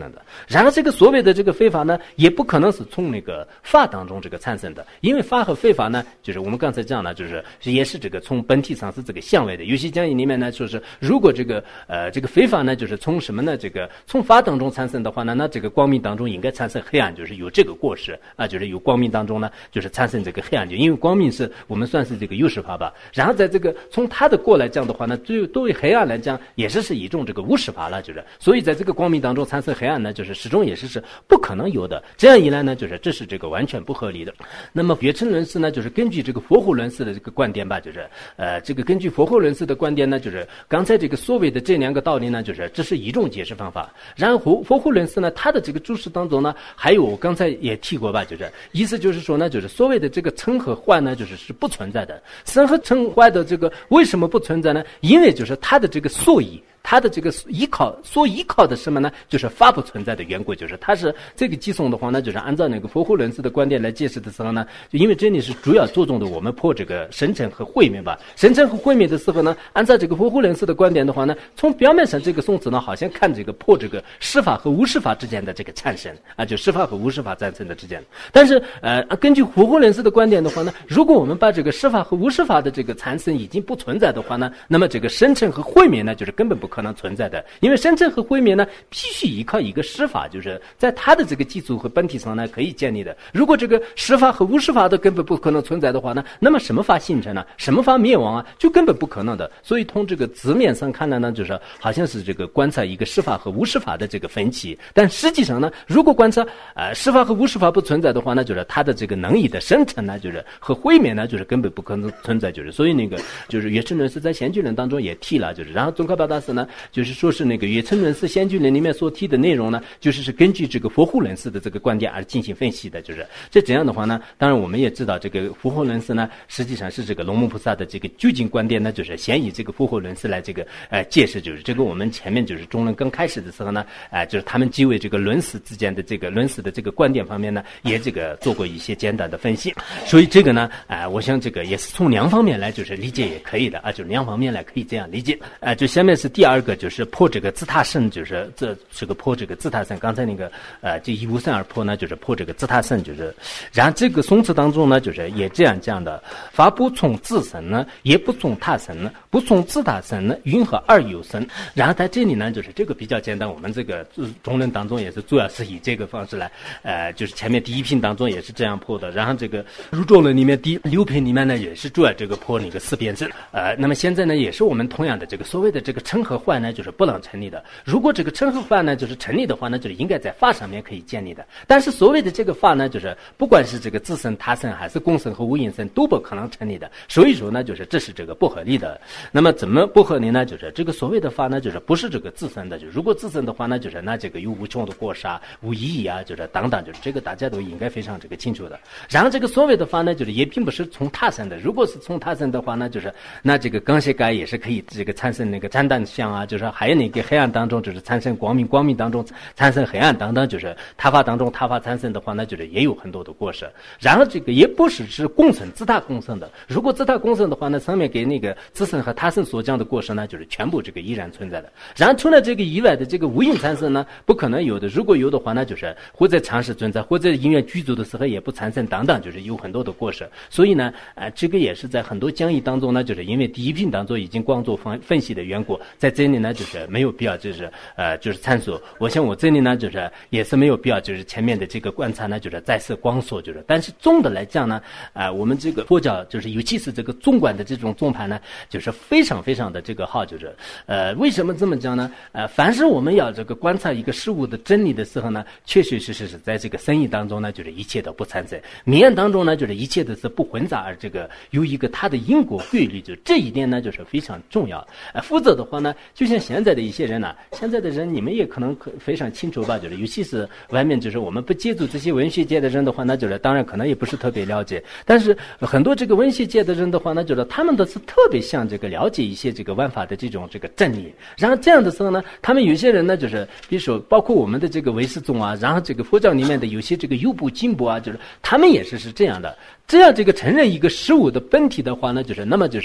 生的。然而这个所谓的这个非法呢，也不可能是从那个法当中这个产生的，因为法和非法呢，就是我们刚才讲了，就是也是这个从本体上是这个相位的。有些讲义里面呢说是，如果这个非法呢，就是从什么呢？这个从法当中产生的话呢，那这个光明当中应该产生黑暗，就是有这个过失啊，就是有光明当中呢，就是产生这个黑暗，就因为光明是我们算是这个优势法吧。然后在这个从他的过来讲的话呢，对黑暗来讲也是一种这个无视法了，就是所以在这个光明当中产生黑暗呢，就是始终也是不可能有的。这样一来呢，就是这是这个完全不合理的。那么月称论师呢，就是根据这个佛护论师的这个观点吧，就是这个根据佛护论师的观点呢，就是刚才这个所谓的这两个道理呢，就是这是一种解释方法。然后佛护论师呢，他的这个注释当中呢，还有我刚才也提过吧，就是意思就是说呢，就是所谓的这个称和坏呢，就是不存在的。生和称坏的这个为什么不存在呢？因为就是它的这个所依，它的这个所依靠的什么呢？就是法不存在的缘故，就是它是这个寄送的话呢，就是按照那个佛护论师的观点来解释的时候呢，就因为这里是主要着重的我们破这个生成和毁灭吧。生成和毁灭的时候呢，按照这个佛护论师的观点的话呢，从表面上这个宋词呢，好像看这个破这个施法和无施法之间的这个产生啊，就施法和无施法产生的之间。但是根据佛护论师的观点的话呢，如果我们把这个施法和无施法的这个产生已经不存在的话呢，那么这个生成和毁灭呢，就是根本不可能存在的。因为生成和毁灭呢，必须依靠一个施法，就是在它的这个基础和本体上呢可以建立的。如果这个施法和无施法都根本不可能存在的话呢，那么什么法形成呢？什么法灭亡啊？就根本不可能的。所以从这个字面上看呢，就是好像是这个观察一个施法和无施法的这个分歧。但实际上呢，如果观察施法和无施法不存在的话呢，就是它的这个能力的生成呢，就是和毁灭呢，就是根本不可能存在。就是所以那个就是月称论师在先居论当中也提了，就是然后宗喀巴大师呢，就是说是那个月称论师先居论里面所提的内容呢，就是根据这个佛护论师的这个观点而进行分析的。就是这样的话呢，当然我们也知道这个佛护论师呢，实际上是这个龙母菩萨的这个究竟观点呢，就是先以这个佛护论师来这个解释。就是这个我们前面就是中论刚开始的时候呢，就是他们几位这个论师之间的这个论师的这个观点方面呢，也这个做过一些简单的分析。所以这个呢，我想这个也是从两方面来就是理解也可以的啊，就是两方面来可以这样理解。就下面是第二个，就是破这个自他胜，就是这个破这个自他胜。刚才那个这一无胜而破呢，就是破这个自他胜，就是然后这个宋词当中呢，就是也这样讲的：法不从自身呢，也不从他身呢，不从自他身呢，云何而有身？然后在这里呢，就是这个比较简单，我们这个中论当中也是主要是以这个方式来，就是前面第一品当中也是这样破的，然后这个入中论里面第六品里面呢，也是主要这个破那个四辩证。那么现在呢，也是我们同样的这个所谓的这个称和坏呢，就是不能成立的。如果这个称和坏呢，就是成立的话呢，就是应该在法上面可以建立的。但是所谓的这个法呢，就是不管是这个自身、他身还是共身和无因身，都不可能成立的。所以说呢，就是这是这个不合理的。那么怎么不合理呢？就是这个所谓的法呢，就是不是这个自身的。就如果自身的话呢，就是那这个有无穷的过失啊、无意义啊，就是等等，就是这个大家都应该非常这个清楚的。然后这个所谓的法呢，就是也并不是从他身的。如果是从他身的话呢，就是那这个刚性感也是可以这个产生那个沾淡相啊，就是还有那个黑暗当中就是产生光明，光明当中产生黑暗等等，就是他法当中他法产生的话呢，就是也有很多的过失。然后这个也不是共生自他共生的。如果自他共生的话呢，上面给那个自身和他身所讲的过失呢，就是全部这个依然存在的。然后除了这个以外的这个无因产生呢，不可能有的。如果有的话呢，就是或者常识存在，或者因缘具足的时候也不产生等等，就是有很多的过失。所以呢，这个也是在很多讲义当中呢，就是因为第一品当中已经光做分析的缘故，在这里呢就是没有必要就是参数。我想我这里呢就是也是没有必要就是前面的这个观察呢就是再次光说，就是但是总的来讲呢，我们这个佛教就是尤其是这个纵观的这种宗派呢，就是非常非常的这个好，就是为什么这么讲呢？凡是我们要这个观察一个事物的真理的时候呢，确确实实是在这个生意当中呢，就是一切都不产生；明当中呢，就是一切都是不混杂，而这个有一个它的因果规律，就这一点呢，就是非常重要。否则的话呢，就像现在的一些人呢，现在的人你们也可能非常清楚吧，就是尤其是外面就是我们不接触这些文学界的人的话呢，就是当然可能也不是特别了解，但是很多这个文学界的人的话呢，就是他们都是特别想这个了解一些这个万法的这种这个真理。然后这样的时候呢，他们有些人呢，就是比如说包括我们的这个唯识宗啊，然后这个佛教里面的有些这个优步进步啊，就是他们也是这样的。这样这个承认一个事物的本体的话呢，就是那么就是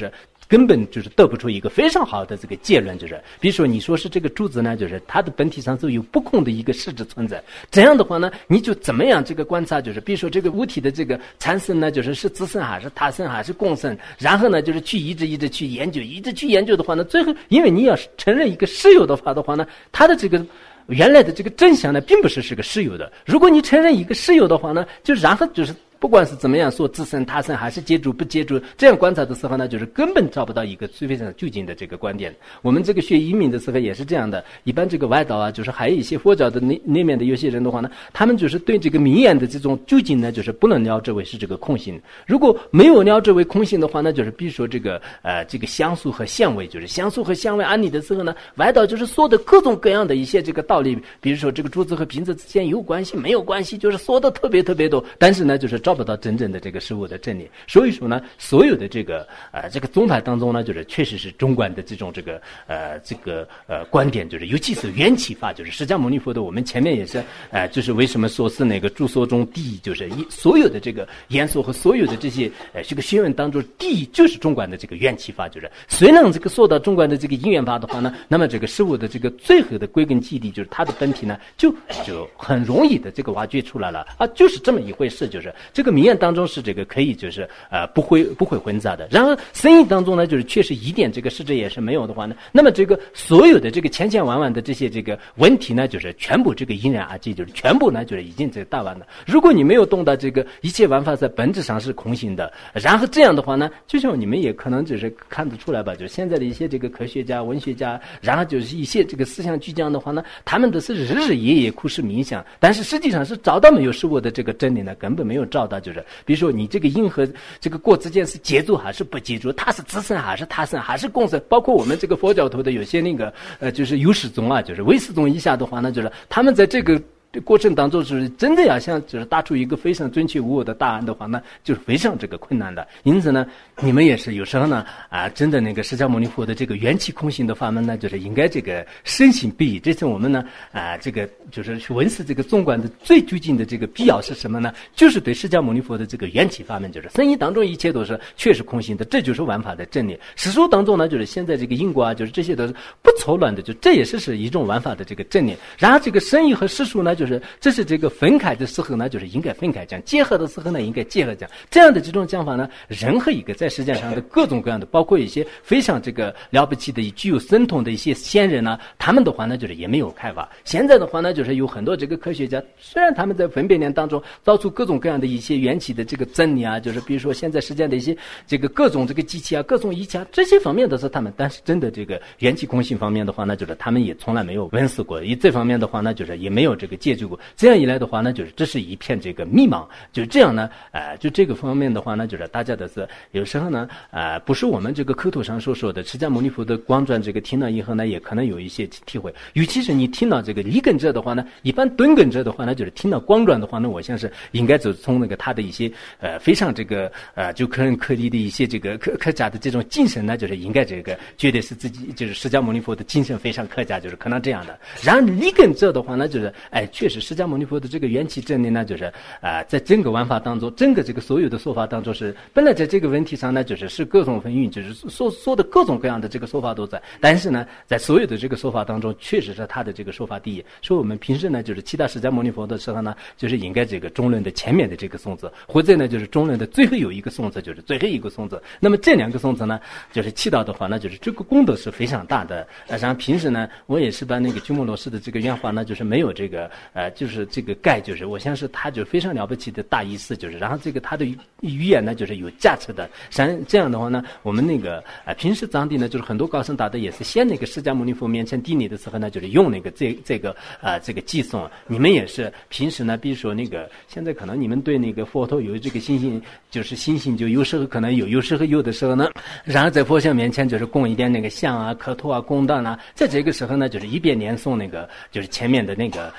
根本就是得不出一个非常好的这个结论，就是比如说你说是这个柱子呢，就是它的本体上是有不空的一个实质存在，这样的话呢，你就怎么样这个观察，就是比如说这个物体的这个产生呢，就是自身还是他生还是共生，然后呢就是去一直去研究的话呢，最后因为你要承认一个实有的话的话呢，它的这个原来的这个真相呢，并不是个实有的。如果你承认一个实有的话呢，就然后就是不管是怎么样说自身他生还是接触不接触，这样观察的时候呢，就是根本找不到一个非常究竟的这个观点。我们这个学移民的时候也是这样的，一般这个外道啊，就是还有一些佛教的那面的有些人的话呢，他们就是对这个名言的这种究竟呢，就是不能了知为是这个空性。如果没有了知为空性的话呢，就是比如说这个香素和香味，就是香素和香味安理的时候呢，外道就是说的各种各样的一些这个道理，比如说这个珠子和瓶子之间有关系没有关系，就是说的特别多，但是呢就是找不到真正的这个事物的真理。所以说呢，所有的这个宗派当中呢，就是确实是中观的这种观点，就是尤其是缘起法，就是释迦牟尼佛的，我们前面也是就是为什么说是那个诸说中第一，就是所有的这个言说和所有的这些这个学问当中，第一就是中观的这个缘起法，就是虽然这个说到中观的这个因缘法的话呢，那么这个事物的这个最后的归根基底，就是它的本体呢，就很容易的这个挖掘出来了啊，就是这么一回事，就是这个名言当中是这个可以就是不会混杂的。然后生意当中呢，就是确实一点这个实质也是没有的话呢，那么这个所有的这个千万万的这些这个问题呢，就是全部这个因人而异，就是全部呢就是已经这个大完了。如果你没有动到这个一切万法在本质上是空性的，然后这样的话呢，就像你们也可能就是看得出来吧，就是现在的一些这个科学家、文学家，然后就是一些这个思想巨匠的话呢，他们的是日日夜夜苦思冥想，但是实际上是找到没有事物的这个真理呢，根本没有找到。就是比如说你这个因和这个果之间是接触还是不接触，它是自身还是他生还是共生，包括我们这个佛教徒的有些那个就是有始宗啊，就是唯始宗以下的话呢，就是他们在这个过程当中是真的要想就是答出一个非常准确无误的答案的话呢，就是非常这个困难的。因此呢，你们也是有时候呢真的那个释迦牟尼佛的这个缘起空性的法门呢，就是应该这个深信不疑。这次我们呢这个就是去闻思这个纵观的最究竟的这个必要是什么呢？就是对释迦牟尼佛的这个缘起法门，就是生意当中一切都是确实空性的，这就是万法的真理。史书当中呢，就是现在这个因果啊，就是这些都是不错乱的，就这也是一种万法的这个真理。然后这个生意和世俗呢，就是这是这个分开的时候呢，就是应该分开讲；结合的时候呢，应该结合讲。这样的这种讲法呢，任何一个在世界上的各种各样的，包括一些非常这个了不起的、具有神通的一些先人呢，他们的话呢，就是也没有开发。现在的话呢，就是有很多这个科学家，虽然他们在分别念当中造出各种各样的一些缘起的这个真理啊，就是比如说现在世界的一些这个各种这个机器啊、各种仪器啊，这些方面都是他们，但是真的这个缘起空性方面的话呢，就是他们也从来没有闻思过。以这方面的话呢，就是也没有这个接触过。这样一来的话呢，就是这是一片这个迷茫。就这样呢，就这个方面的话呢，就是大家的是有时候呢，不是我们这个口头上所说的释迦牟尼佛的光传，这个听了以后呢，也可能有一些体会。尤其是你听到这个离根者的话呢，一般敦根者的话呢，就是听到光传的话呢，我想是应该就从那个他的一些非常这个就可人可立的一些这个客家的这种精神呢，就是应该这个绝对是自己就是释迦牟尼佛的精神非常客家，就是可能这样的。然后离根者的话呢，就是确实释迦牟尼佛的这个缘起真理呢，就是在整个玩法当中，整个这个所有的说法当中是本来在这个问题上呢，就是各种纷纭，就是说的各种各样的这个说法都在，但是呢，在所有的这个说法当中，确实是他的这个说法第一。所以我们平时呢，就是其他释迦牟尼佛的时候呢，就是应该这个中论的前面的这个颂词，或者呢就是中论的最后有一个颂词，就是最后一个颂词。那么这两个颂词呢，就是起到的话呢，就是这个功德是非常大的。然后平时呢，我也是把那个鸠摩罗什的这个原话呢，就是没有这个就是这个盖，就是我想是他就非常了不起的大意思，就是然后这个他的语言呢，就是有价值的。像这样的话呢，我们那个平时当地呢，就是很多高僧大德也是先那个释迦牟尼佛面前顶礼的时候呢，就是用那个这个寄送。你们也是平时呢，比如说那个现在可能你们对那个佛陀有这个信心，就是信心就有时候可能有时候有的时候呢，然后在佛像面前就是供一点那个香啊、磕头啊、供蛋啊，在这个时候呢，就是一边念诵那个就是前面的那个寄送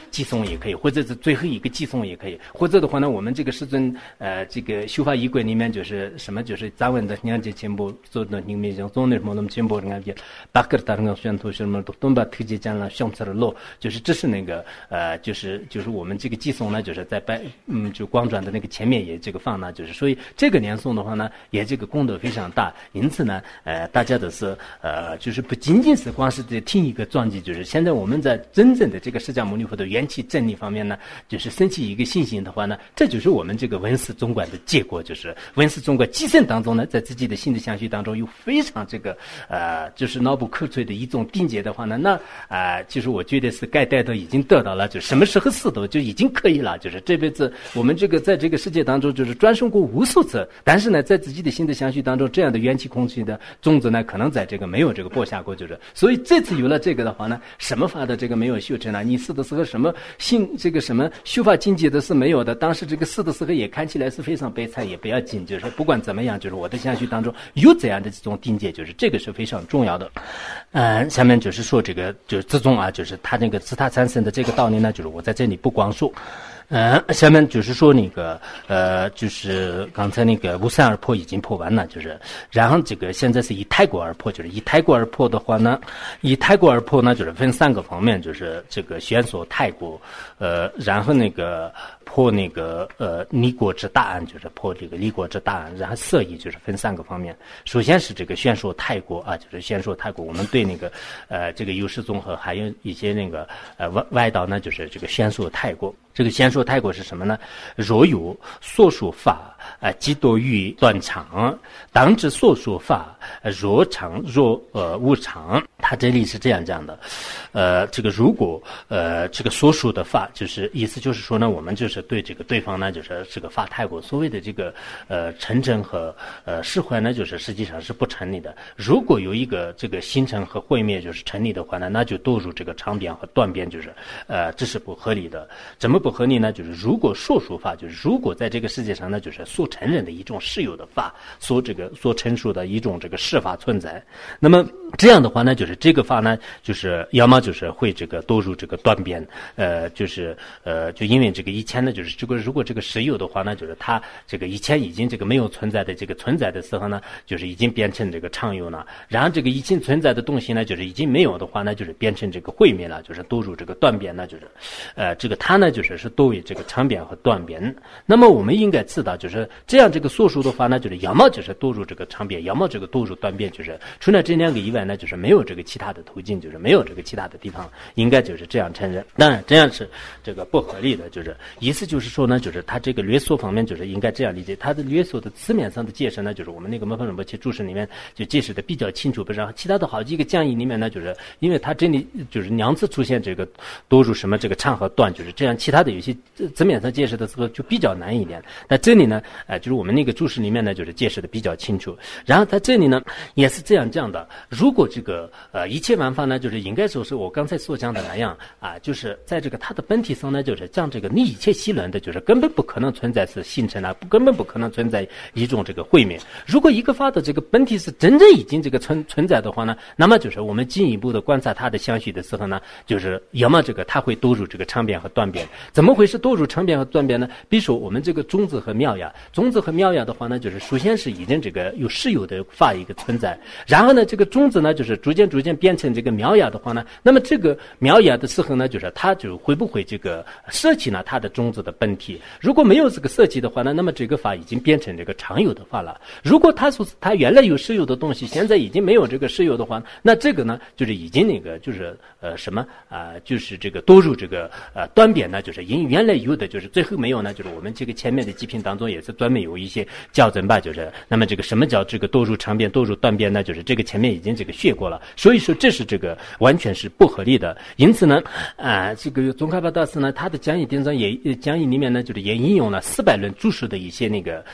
颂也可以，或者是最后一个寄颂也可以，或者的话呢，我们这个师尊这个修法仪轨里面就是什么，就是咱们的娘家前部做的人民讲做那什么前部人家巴克达人宣图什么都东巴推荐讲了相次的路，就是这是那个就是我们这个寄颂呢，就是在就光转的那个前面也这个放呢，就是所以这个念诵的话呢，也这个功德非常大，因此呢大家都是就是不仅仅是光是听一个传记，就是现在我们在真正的这个释迦牟尼佛的缘起真理方面呢，就是升起一个信心的话呢，这就是我们这个文思总观的结果，就是文思总观基身当中呢，在自己的心的相续当中有非常这个就是脑部刻锤的一种定解的话呢，那就是我觉得是该得到已经得到了，就什么时候死都就已经可以了，就是这辈子我们这个在这个世界当中就是转生过无数次，但是呢在自己的心的相续当中，这样的缘起空气的种子呢，可能在这个没有这个播下过，就是所以这次有了这个的话呢，什么法的这个没有修成呢？你死的时候什么这个什么修法境界的是没有的，当时这个死的时候也看起来是非常悲惨，也不要紧，就是不管怎么样，就是我的相续当中有这样的这种境界，就是这个是非常重要的。下面就是说这个就是自宗就是他那个自他产生的这个道理呢，就是我在这里不光说。下面就是说那个就是刚才那个无三而破已经破完了，就是然后这个现在是以泰国而破，就是以泰国而破的话呢，以泰国而破呢，就是分3个方面，就是这个宣说泰国，然后那个破那个离国之大案，就是破这个离国之大案，然后色义就是分3个方面。首先是这个宣说泰国就是宣说泰国，我们对那个这个有识综合还有一些那个外道呢，就是这个宣说泰国。这个宣说泰国是什么呢？若有所说法即多于断常，当知所说法若常若无常。他这里是这样讲的，这个如果这个所说的法，就是意思就是说呢，我们就是对这个对方呢，就是这个法泰国所谓的这个成真和释怀呢，就是实际上是不成立的。如果有一个这个形成和毁灭就是成立的话呢，那就堕入这个长边和断边，就是这是不合理的。怎么不合理呢？就是如果所说法，就是如果在这个世界上呢，就是所承认的一种实有的法，所陈述的一种这个事法存在，那么这样的话呢，就是这个法呢，就是要么就是会这个堕入这个断边，就是就因为这个以前呢，就是这个如果这个实有的话呢，就是它这个以前已经这个没有存在的这个存在的时候呢，就是已经变成这个常有了，然后这个已经存在的东西呢，就是已经没有的话呢，就是变成这个毁灭了，就是堕入这个断边呢，就是这个它呢就是多为这个长边和断边。那么我们应该知道，就是这样这个所说的话呢，就是要么就是堕入这个长边，要么这个堕入断边，就是除了这2个以外呢，就是没有这个其他的途径，就是没有这个其他的地方，应该就是这样承认。当然这样是这个不合理的，就是意思就是说呢，就是他这个略说方面就是应该这样理解，他的略说的字面上的解释呢，就是我们那个摩诃仁波切注释里面就解释的比较清楚，不然其他的好几个讲义里面呢，就是因为他这里就是2次出现这个堕入什么这个长和断，就是这样，其他的有些字面上解释的时候就比较难一点。但这里呢就是我们那个注释里面呢就是解释的比较清楚。然后他这里呢也是这样讲的，如果这个一切万法呢，就是应该说是我刚才所讲的那样就是在这个它的本体上呢，就是将这个你一切细论的，就是根本不可能存在是形成根本不可能存在一种这个毁灭。如果一个法的这个本体是真正已经这个存在的话呢，那么就是我们进一步的观察它的相续的时候呢，就是要么这个它会堕入这个长边和断边。怎么会是堕入长边和断边呢？比如说我们这个种子和苗芽，种子和苗芽的话呢，就是首先是已经这个有实有的法一个存在，然后呢这个种子呢就是逐渐变成这个苗芽的话呢，那么这个苗芽的时候呢，就是它就会不会这个舍弃呢它的种子的本体。如果没有这个舍弃的话呢，那么这个法已经变成这个常有的法了。如果它说它原来有实有的东西，现在已经没有这个实有的话，那这个呢就是已经那个就是什么就是这个堕入这个断边呢，就是因原来有的就是最后没有呢，就是我们这个前面的几品当中也是专门有一些校正吧，就是那么这个什么叫这个堕入长边堕入断边呢，就是这个前面已经这个学过了，所以说这是这个完全是不合理的。因此呢这个宗喀巴大师呢他的讲义典章也讲义里面呢，就是也引用了400论注释的一些那个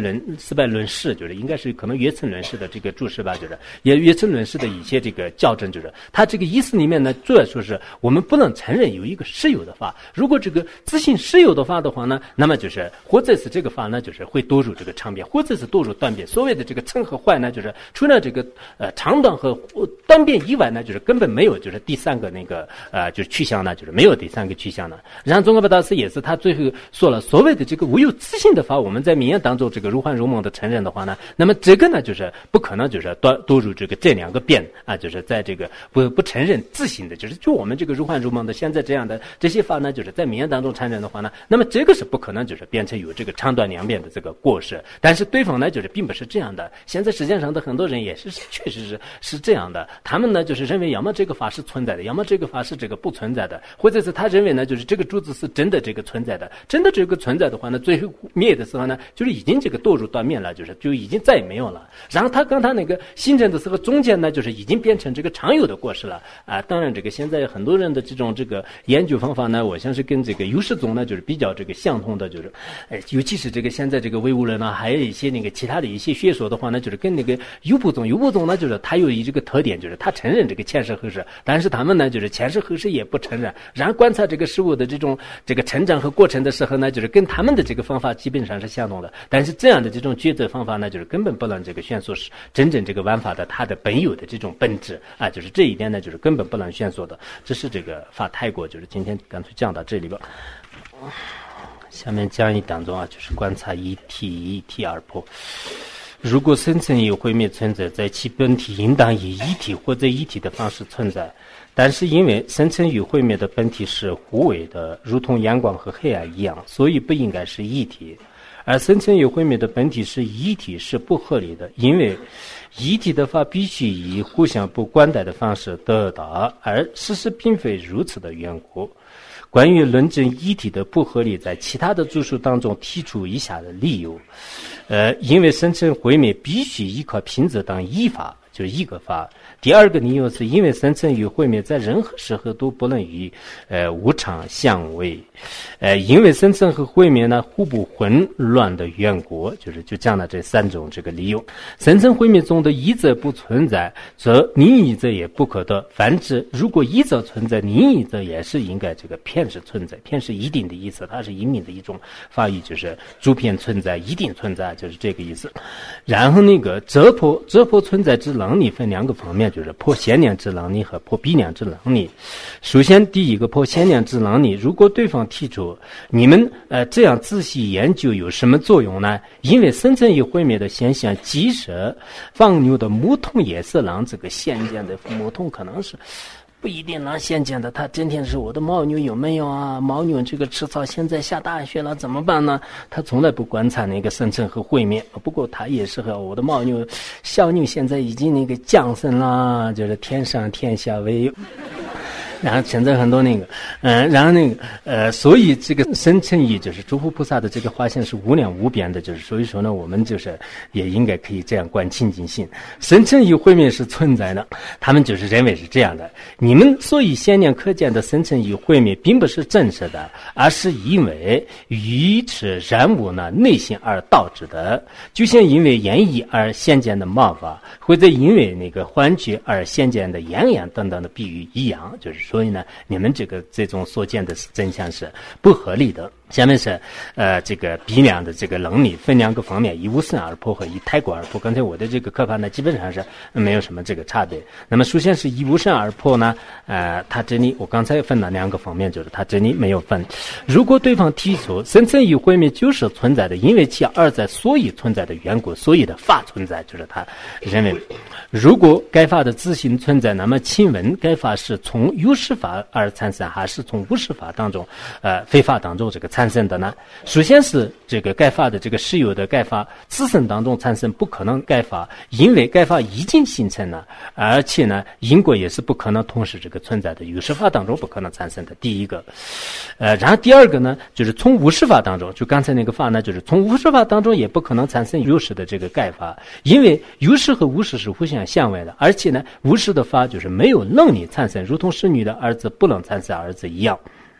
400论释，就是应该是可能约称论释的这个注释吧，就是也约称论释的一些这个校正，就是他这个意思里面呢主要说是我们不能承认有一个实有的法，如果这个自信实有的法的话呢，那么就是或者是这个法呢就是会堕入这个长变，或者是堕入断变。所谓的这个成和坏呢，就是除了这个长短和断变以外呢，就是根本没有就是第三个那个就是趋向呢，就是没有第三个趋向呢。然后宗喀巴大师也是他最后说了，所谓的这个无有自性的法，我们在名言当中这个如幻如梦的承认的话呢，那么这个呢就是不可能就是堕入这个这两个变啊，就是在这个不承认自性的，就我们这个如幻如梦的现在这样的这些法呢，就是在名言当中承认的话呢，那么这个是不可能就是变成有这个长短两变的这个过失。但是对方呢就是并不是这样的，现在世界上的很多人也是确实是这样的，他们呢就是认为要么这个法是存在的，要么这个法是这个不存在的，或者是他认为呢就是这个珠子是真的这个存在的，真的这个存在的话呢，最后灭的时候呢就是已经这个堕入断灭了，就已经再也没有了。然后他那个形成的时候中间呢就是已经变成这个常有的过失了啊。当然这个现在很多人的这种这个研究方法呢，我想是跟这个优势宗呢就是比较这个相通的，就是尤其是这个现在这个唯物论呢，还有一些那个其他的一些学说的话呢，就是跟那个优婆宗呢就是它有一这个特点，就是它承认这个前世后世，但是他们呢就是前世后世也不承认。然后观察这个事物的这个成长和过程的时候呢，就是跟他们的这个方法基本上是相同的，但是这样的这种抉择方法呢，就是根本不能这个宣说是真正这个玩法的它的本有的这种本质啊，就是这一点呢就是根本不能宣说的。这是这个法太过，就是今天干脆讲到这里吧。下面讲义当中啊，就是观察一体二破。如果生成有毁灭存在，在其本体应当以一体或者一体的方式存在，但是因为生成与毁灭的本体是互为的，如同阳光和黑暗一样，所以不应该是一体。而生成与毁灭的本体是一体是不合理的，因为一体的法必须以互相不关待的方式得到，而事实并非如此的缘故。关于论证一体的不合理，在其他的著述当中提出以下的理由。因为生成毁灭必须依靠品质当一法，就是一个法。第二个理由是因为生成与毁灭在任何时候都不能与无常相违。因为生成和毁灭呢互不混乱的缘故，就讲了这三种这个理由。生成毁灭中的一者不存在，则另一者也不可得。反之，如果一者存在，另一者也是应该这个片是存在，片是一定的意思，它是隐秘的一种法语，就是诸片存在，一定存在，就是这个意思。然后那个折破存在之能力分两个方面，就是破先量之能力和破必量之能力。首先第一个破先量之能力，如果对方提出你们这样仔细研究有什么作用呢？因为生成与毁灭的现象，即使放牛的牧童也是让这个先见的牧童可能是不一定能先见的，他今天是我的牦牛有没有啊？牦牛这个吃草现在下大雪了怎么办呢？他从来不观察那个生成和毁灭。不过他也是和我的牦牛小牛现在已经那个降生了，就是天上天下为有。然后现在很多那个，然后那个，所以这个生成意就是诸佛菩萨的这个化现是无量无边的，就是所以说呢，我们就是也应该可以这样观清净心。生成意毁灭是存在的，他们就是认为是这样的。你们所以显然可见的生成意毁灭，并不是真实的，而是因为愚痴染污呢内心而导致的，就像因为言语而显见的毛发，或者因为那个幻觉而显见的眼眼等等的比喻一样，就是。所以呢，你们这种所见的真相是不合理的。下面是这个比量的这个能力分两个方面，以无生而破和以太过而破。刚才我的这个课法呢，基本上是没有什么这个差别。那么首先是以无生而破呢，它这里我刚才分了两个方面，就是它这里没有分。如果对方提出生成与毁灭就是存在的，因为其二在所以存在的缘故，所以的法存在，就是他认为，如果该法的自性存在，那么请问该法是从有实法而产生，还是从无实法当中非法当中这个产生的呢？首先是这个该法的这个实有的该法自身当中产生，不可能该法，因为该法已经形成了，而且呢因果也是不可能同时这个存在的，有实法当中不可能产生的，第一个。然后第二个呢，就是从无实法当中，就刚才那个法呢，就是从无实法当中也不可能产生有实的这个该法，因为有实和无实是互相相违的，而且呢无实的法就是没有能力产生，如同使女的儿子不能产生儿子一样。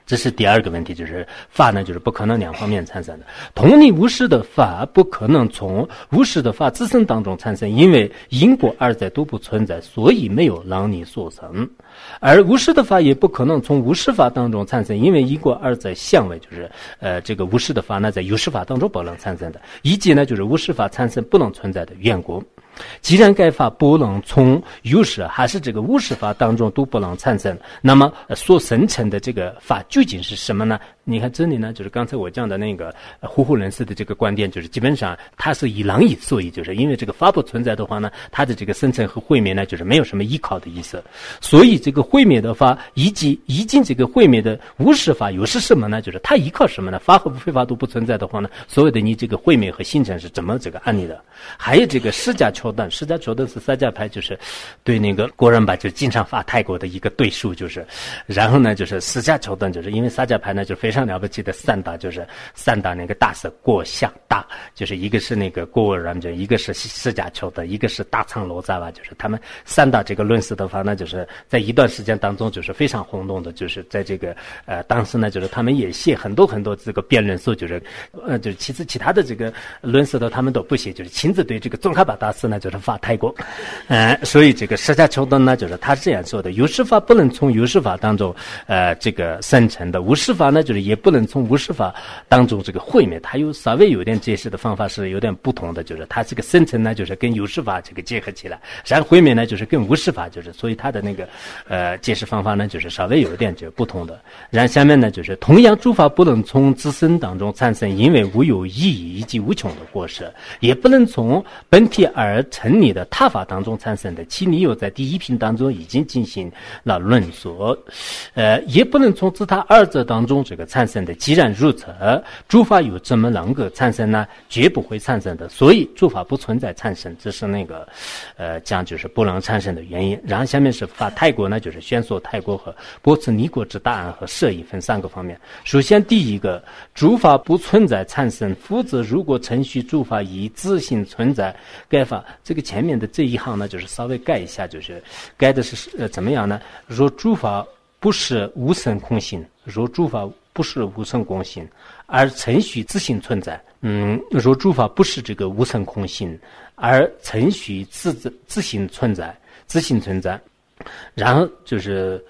这是第二个问题，就是法呢，就是不可能两方面产生的。同理，无实的法不可能从无实的法自身当中产生，因为因果二者都不存在，所以没有让你所生。而无实的法也不可能从无实法当中产生，因为因果二者相违，就是这个无实的法呢，在有实法当中不能产生的，以及呢，就是无实法产生不能存在的缘故。既然该法不能从有实还是这个无实法当中都不能产生，那么所生成的这个法究竟是什么呢？你看这里呢，就是刚才我讲的那个呼呼人士的这个观点，就是基本上它是以让以所以，就是因为这个法不存在的话呢，它的这个生成和毁灭呢，就是没有什么依靠的意思。所以这个毁灭的法以及这个毁灭的无实法又是什么呢？就是它依靠什么呢？法和非法都不存在的话呢，所谓的你这个毁灭和形成是怎么这个案例的？还有这个释迦求断是萨迦派，就是对那个国人吧，就是经常发泰国的一个对数，就是然后呢，就是释迦求断，就是因为萨迦派呢就非常了不起的三大，就是三大那个大师国相大，就是一个是那个国人，就一个是释迦求断，一个是大仓罗扎吧，就是他们三大这个论师的话呢，就是在一段时间当中就是非常轰动的，就是在这个当时呢，就是他们也写很多这个辩论书，就是就是其他的这个论师的他们都不写，就是亲自对这个宗喀巴大师呢就是发泰国，所以这个释迦求断呢，就是他是这样说的：有实法不能从有实法当中这个生成的，无实法呢就是也不能从无实法当中这个毁灭。他稍微有点解释的方法是有点不同的，就是他这个生成呢就是跟有实法这个结合起来，然后毁灭呢就是跟无实法，就是所以他的那个解释方法呢就是稍微有一点就不同的。然后下面呢就是同样诸法不能从自身当中产生，因为无有意义以及无穷的过失，也不能从本体而成立的他法当中产生的，其理由在第一品当中已经进行了论述，也不能从自他二者当中这个产生的。既然如此，诸法有这么能够产生呢，绝不会产生的，所以诸法不存在产生，这是那个讲就是不能产生的原因。然后下面是法泰国呢，就是宣说泰国和波茨尼国之大案和摄意分三个方面。首先第一个，诸法不存在产生，否则如果程序诸法以自性存在，该法这个前面的这一行呢，就是稍微改一下，就是改的是怎么样呢？若诸法不是无生空性，若诸法不是无生空性，而程序自性存在。若诸法不是这个无生空性，而程序自性存在，然后就是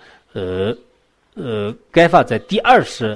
该法在第二是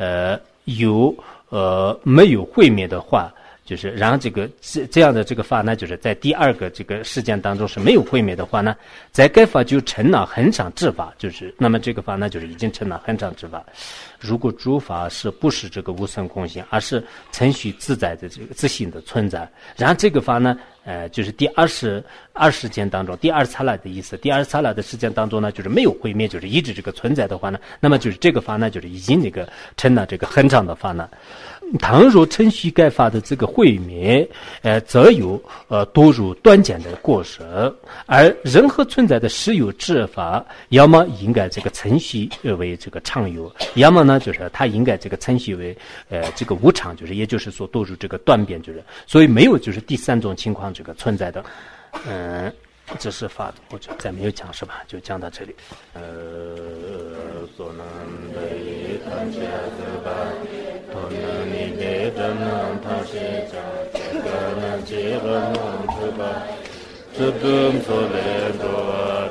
没有毁灭的话。就是然后这样的这个法呢，就是在第二个这个事件当中是没有毁灭的话呢，在该法就成了恒常之法，就是那么这个法呢就是已经成了恒常之法。如果诸法是不是这个无生空性，而是程序自在的这个自性的存在，然后这个法呢就是第二事件当中，第二刹那的意思，第二刹那的事件当中呢，就是没有毁灭，就是一直这个存在的话呢，那么就是这个法呢，就是已经那个成了这个恒常的法呢。倘若程序该法的这个毁灭，则有多入断简的过失，而任何存在的实有之法，要么应该这个程序为这个常有，要么呢就是它应该这个程序为这个无常，就是也就是说多入这个断变，就是所以没有就是第三种情况这个存在的。这是法，我就再没有讲是吧？就讲到这里。所能为他家的吧，托能你给着能他是讲这个能结了能是吧？这顿所来多。